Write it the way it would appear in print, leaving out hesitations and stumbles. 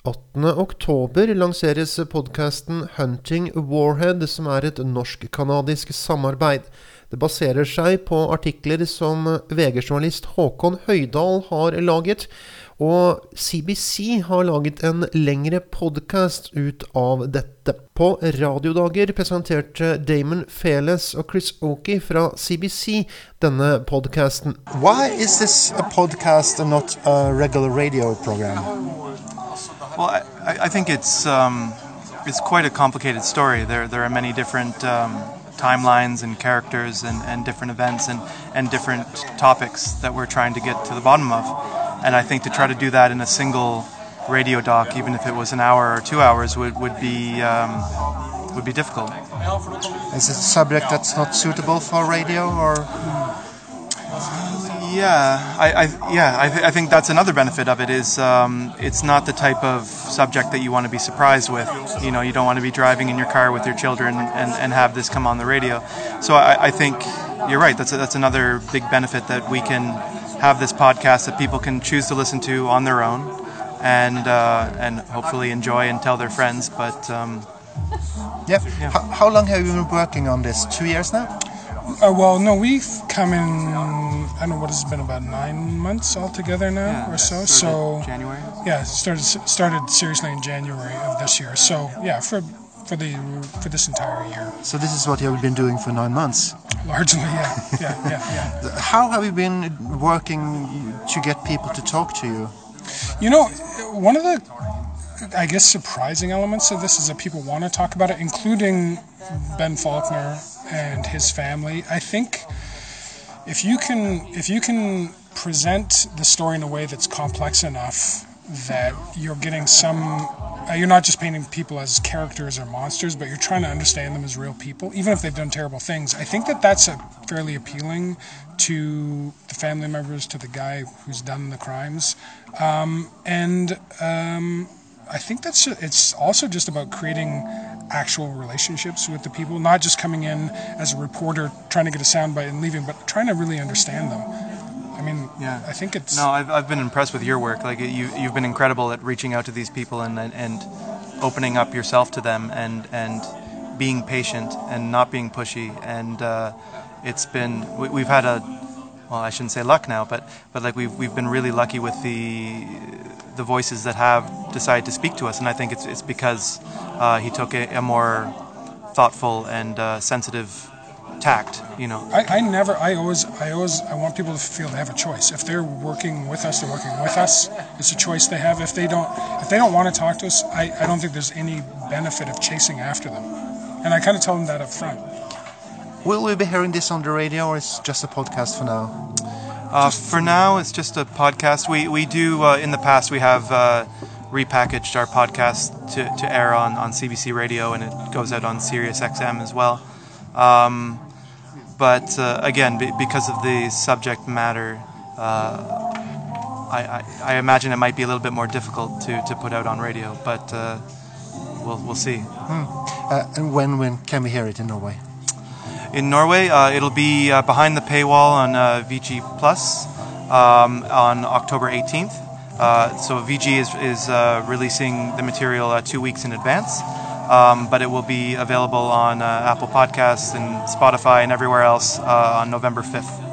8. oktober lanseres podcasten Hunting Warhead, som et norsk-kanadisk samarbeid. Det baserer seg på artikler som VG-journalist Håkon Høydal har laget, og CBC har laget en lengre podcast ut av dette. På radiodager presenterte Damon Feles og Chris Oakey fra CBC denne podcasten. Why is this a podcast and not a regular radio program? Well, I think it's quite a complicated story. There are many different timelines and characters and different events and different topics that we're trying to get to the bottom of. And I think to try to do that in a single radio doc, even if it was an hour or 2 hours, would be difficult. Is it a subject that's not suitable for radio, or? I think that's another benefit of it is it's not the type of subject that you want to be surprised with. You know, you don't want to be driving in your car with your children and have this come on the radio. So I think you're right. That's another big benefit, that we can have this podcast that people can choose to listen to on their own and hopefully enjoy and tell their friends. But How long have you been working on this? 2 years now? Well, no, we've come in, I don't know what it's been, about 9 months altogether now, or so. So January. Yeah, started seriously in January of this year. So yeah, for this entire year. So this is what you've been doing for 9 months? Largely, yeah. How have you been working to get people to talk to you? You know, one of the, I guess, surprising elements of this is that people want to talk about it, including Ben Faulkner and his family. I think if you can present the story in a way that's complex enough that you're getting some, you're not just painting people as characters or monsters, but you're trying to understand them as real people, even if they've done terrible things. I think that's fairly appealing to the family members, to the guy who's done the crimes, I think it's also just about creating actual relationships with the people, not just coming in as a reporter trying to get a soundbite and leaving, but trying to really understand them. I mean, I think it's... No, I've been impressed with your work. Like you've been incredible at reaching out to these people and opening up yourself to them and being patient and not being pushy. And it's been, we've had well, I shouldn't say luck now, but like we've been really lucky with the voices that have decided to speak to us, and I think it's because he took a more thoughtful and sensitive tact, you know. I always want people to feel they have a choice. If they're working with us, they're working with us. It's a choice they have. If they don't want to talk to us, I don't think there's any benefit of chasing after them. And I kind of tell them that up front. Will we be hearing this on the radio, or is it just a podcast for now? For now, it's just a podcast. We do, in the past, we have repackaged our podcast to air on CBC Radio, and it goes out on Sirius XM as well. But again, because of the subject matter, I imagine it might be a little bit more difficult to put out on radio, but we'll see. And when can we hear it in Norway? In Norway, it'll be behind the paywall on VG Plus on October 18th. So VG is releasing the material 2 weeks in advance, but it will be available on Apple Podcasts and Spotify and everywhere else on November 5th.